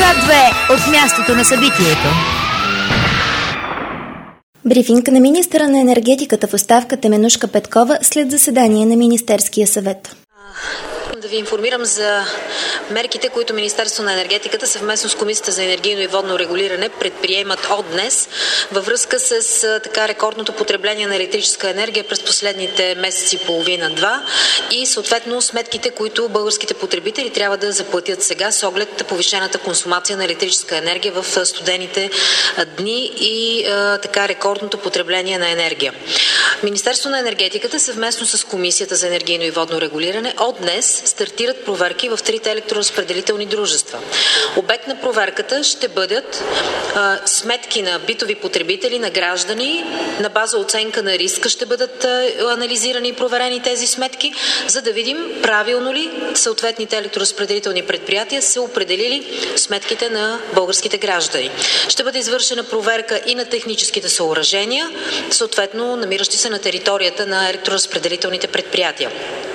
К2 от мястото на събитието. Брифинг на министъра на енергетиката в оставка Теменужка Петкова след заседание на Министерския съвет. Да ви информирам за мерките, които Министерството на енергетиката съвместно с Комисията за енергийно и водно регулиране предприемат от днес във връзка с така рекордното потребление на електрическа енергия през последните месеци и половина-два и съответно сметките, които българските потребители трябва да заплатят сега с оглед повишената консумация на електрическа енергия в студените дни и така рекордното потребление на енергия. Министерството на енергетиката съвместно с Комисията за енергийно и водно регулиране от днес стартират проверки в трите електроразпределителни дружества. Обект на проверката ще бъдат сметки на битови потребители, на граждани. На база оценка на риска ще бъдат анализирани и проверени тези сметки, за да видим правилно ли съответните електроразпределителни предприятия са определили сметките на българските граждани. Ще бъде извършена проверка и на техническите съоръжения, съответно намиращи се на територията на електроразпределителните предприятия.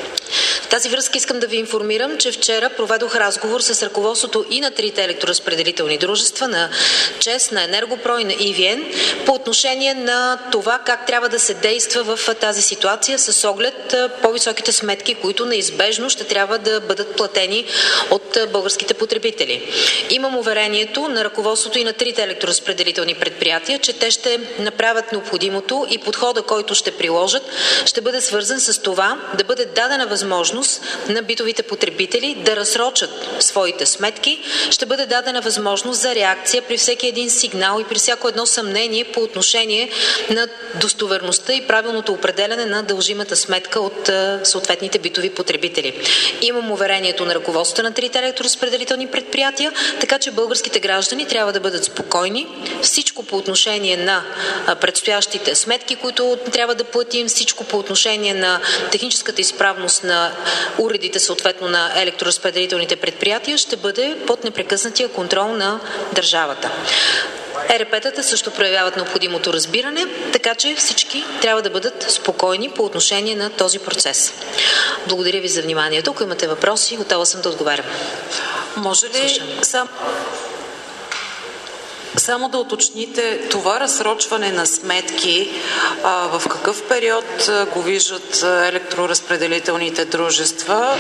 В тази връзка искам да ви информирам, че вчера проведох разговор с ръководството и на трите електроразпределителни дружества, на ЧЕЗ, на Енергопро и на ЕВН, по отношение на това как трябва да се действа в тази ситуация с оглед по-високите сметки, които неизбежно ще трябва да бъдат платени от българските потребители. Имам уверението на ръководството и на трите електроразпределителни предприятия, че те ще направят необходимото и подхода, който ще приложат, ще бъде свързан с това да бъде дадена възможност на битовите потребители да разсрочат своите сметки, ще бъде дадена възможност за реакция при всеки един сигнал и при всяко едно съмнение по отношение на достоверността и правилното определяне на дължимата сметка от съответните битови потребители. Имам уверението на ръководството на трите електроразпределителни предприятия, така че българските граждани трябва да бъдат спокойни. Всичко по отношение на предстоящите сметки, които трябва да платим, всичко по отношение на техническата изправност на уредите, съответно на електроразпределителните предприятия, ще бъде под непрекъснатия контрол на държавата. ЕРП-тата също проявяват необходимото разбиране, така че всички трябва да бъдат спокойни по отношение на този процес. Благодаря ви за вниманието. Ако имате въпроси, готова съм да отговарям. Може ли само да уточните това разсрочване на сметки, в какъв период го виждат електроразпределителните дружества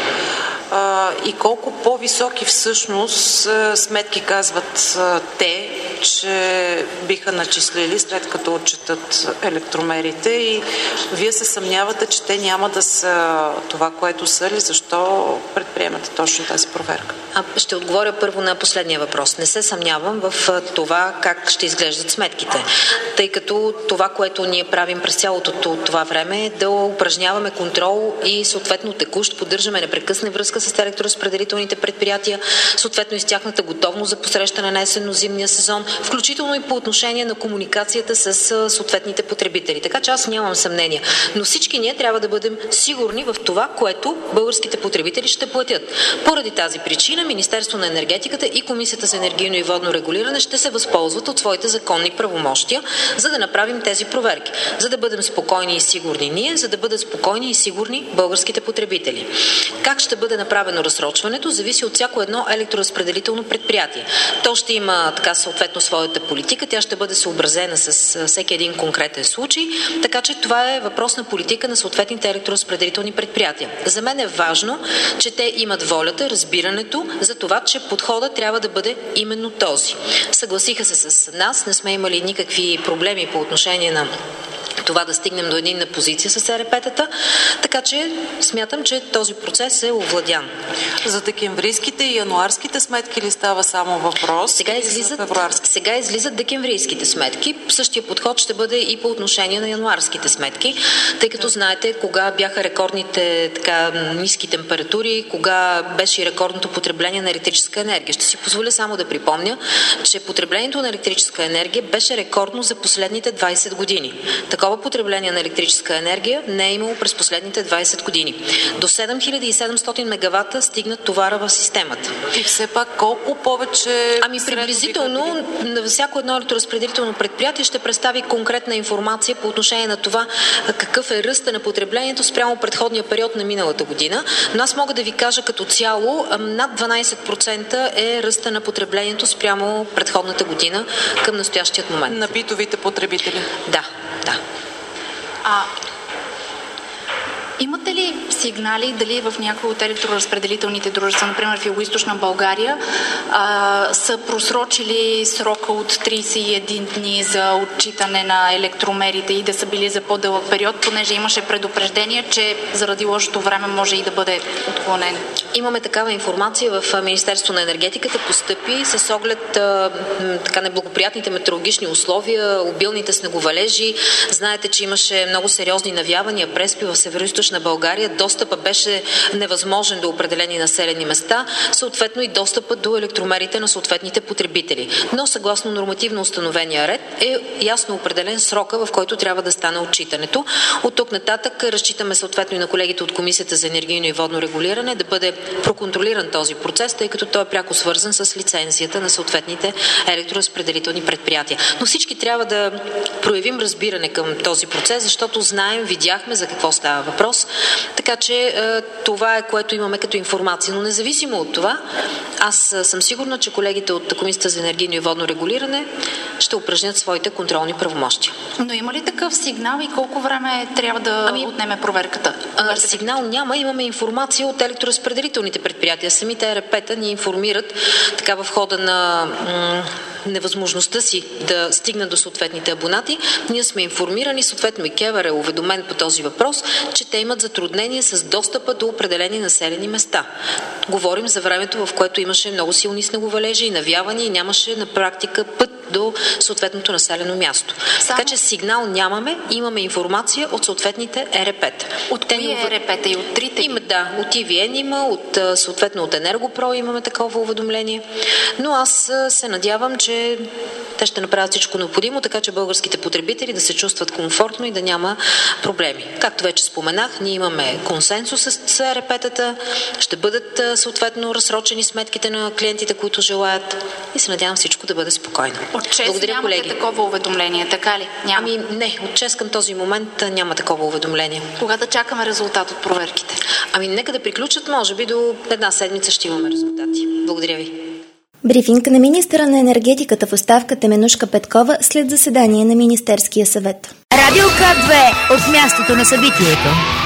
и колко по-високи всъщност сметки казват те, че биха начислили след като отчетат електромерите и вие се съмнявате, че те няма да са това, което са ли? Защо предприемате точно тази проверка? Ще отговоря първо на последния въпрос. Не се съмнявам в това как ще изглеждат сметките, тъй като това, което ние правим през цялото това време е да упражняваме контрол и съответно текущ поддържаме непрекъсна връзка с електроразпределителните предприятия, съответно и с тяхната готовност за посрещане на есенно-зимния сезон, включително и по отношение на комуникацията с съответните потребители. Така че аз нямам съмнение. Но всички ние трябва да бъдем сигурни в това, което българските потребители ще платят. Поради тази причина Министерството на енергетиката и Комисията за енергийно и водно регулиране ще се възползват от своите законни правомощия, за да направим тези проверки. За да бъдем спокойни и сигурни ние, за да бъдат спокойни и сигурни българските потребители. Как ще бъде направено разсрочването, зависи от всяко едно електроразпределително предприятие. То ще има така съответно своята политика, тя ще бъде съобразена с всеки един конкретен случай, така че това е въпрос на политика на съответните електроразпределителни предприятия. За мен е важно, че те имат волята, разбирането за това, че подходът трябва да бъде именно този. Съгласиха се с нас, не сме имали никакви проблеми по отношение на това да стигнем до единна позиция с ЕРП-тата, така че смятам, че този процес е овладян. За декемврийските и януарските сметки ли става само въпрос? Сега излизат декемврийските сметки. Същия подход ще бъде и по отношение на януарските сметки, тъй като знаете кога бяха рекордните така ниски температури, кога беше рекордното потребление на електрическа енергия. Ще си позволя само да припомня, че потреблението на електрическа енергия беше рекордно за последните 20 години. Такова потребление на електрическа енергия не е имало през последните 20 години. До 7700 мегавата стигна товара в системата. И все пак колко повече... Приблизително на всяко едно електроразпределително предприятие ще представи конкретна информация по отношение на това какъв е ръста на потреблението спрямо предходния период на миналата година. Но аз мога да ви кажа като цяло, над 12% е ръста на потреблението спрямо предходната година към настоящият момент. На битовите потребители? Да. Имате ли сигнали дали в някои от електроразпределителните дружества, например в Югоизточна България, са просрочили срока от 31 дни за отчитане на електромерите и да са били за по-дълъг период, понеже имаше предупреждение, че заради лошото време може и да бъде отклонен? Имаме такава информация в Министерството на енергетиката, постъпи с оглед неблагоприятните метеорологични условия, обилните снеговалежи. Знаете, че имаше много сериозни навявания, преспи в Североизточна България. Достъпът беше невъзможен до определени населени места, съответно и достъпът до електромерите на съответните потребители. Но съгласно нормативно установения ред е ясно определен срока, в който трябва да стане отчитането. От тук нататък разчитаме съответно и на колегите от Комисията за енергийно и водно регулиране да бъде проконтролиран този процес, тъй като той е пряко свързан с лицензията на съответните електроразпределителни предприятия. Но всички трябва да проявим разбиране към този процес, защото знаем, видяхме за какво става въпрос. Така че това е, което имаме като информация. Но независимо от това, аз съм сигурна, че колегите от Комисията за енергийно и водно регулиране ще упражнят своите контролни правомощия. Но има ли такъв сигнал и колко време трябва да отнеме проверката? Сигнал няма. Имаме информация от електроразпределителните предприятия. Самите ЕРП-та ни информират така в хода на невъзможността си да стигнат до съответните абонати. Ние сме информирани, съответно и КЕВР е уведомен по този въпрос, че те имат затруднение с достъпа до определени населени места. Говорим за времето, в което имаше много силни снеговалежи и навявания и нямаше на практика път до съответното населено място. Така че сигнал нямаме, имаме информация от съответните ЕРП-та. От кои ЕРП-та и от трите? Да, от ИВН има, съответно от Енергопро имаме такова уведомление. Но аз се надявам, че те ще направят всичко необходимо, така че българските потребители да се чувстват комфортно и да няма проблеми. Както вече споменах, ние имаме консенсус с ЕРП-тата, ще бъдат съответно разсрочени сметките на клиентите, които желаят и се надявам всичко да бъде спокойно. От ЧЕЗ нямате такова уведомление, така ли? Няма. Не, от ЧЕЗ към този момент няма такова уведомление. Кога да чакаме резултат от проверките? Нека да приключат, може би до една седмица ще имаме резултати. Благодаря ви. Брифинг на министъра на енергетиката в оставка Теменужка Петкова след заседание на Министерския съвет. Радио К2 от мястото на събитието.